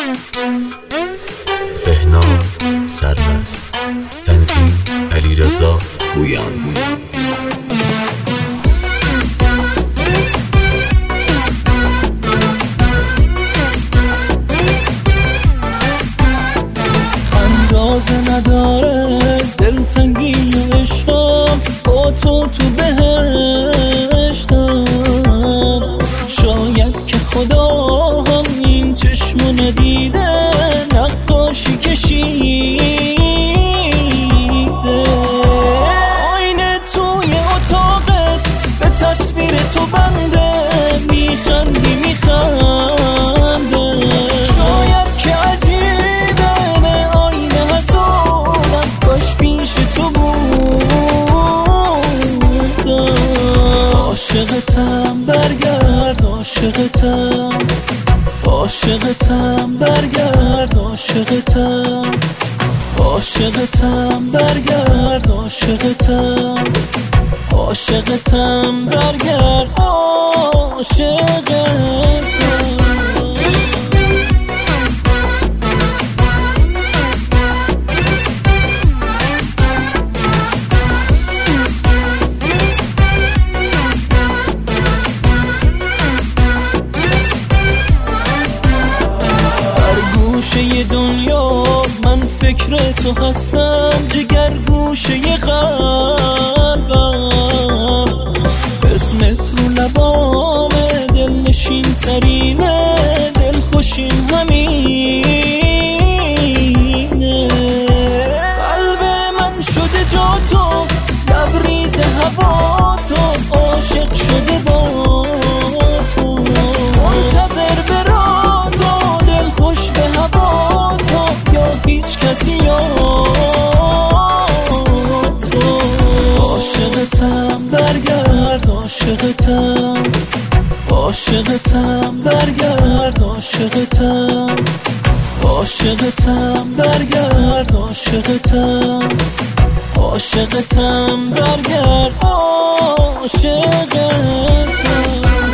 بهنام سرمست، تنظیم علیرضا پویان. اندازه نداره دلتنگی و عشقم، با تو بهشتم. شاید که خدا هم این چشمو ندیده، نقاشی کشیده. آینه توی اتاقت به تصویر تو بنده، میخندی میخنده. شاید که عجیبه به آینه حسودم، باش پیش تو بودم. عاشقتم برگرد، عاشقتم، عاشقتم برگرد، عاشقتم، عاشقتم برگرد، عاشقتم، عاشقتم برگرد، عاشقتم. گوشه دنیا من فکر تو هستم، جگر گوشه قلبم. اسمت رو لبامه، دل نشین ترینه، دل خوشیم همینه. قلب من شده جا تو، لبریز هوا تو، عاشق شده با تو. منتظر برا تو، دل خوش به هوا تو، یا هیچ کسی یا تو. عاشقتم برگرد، عاشقتم، عاشقتم برگرد، عاشقتم، عاشقتم برگرد، عاشقتم، عاشقتم برگرد، عاشقتم.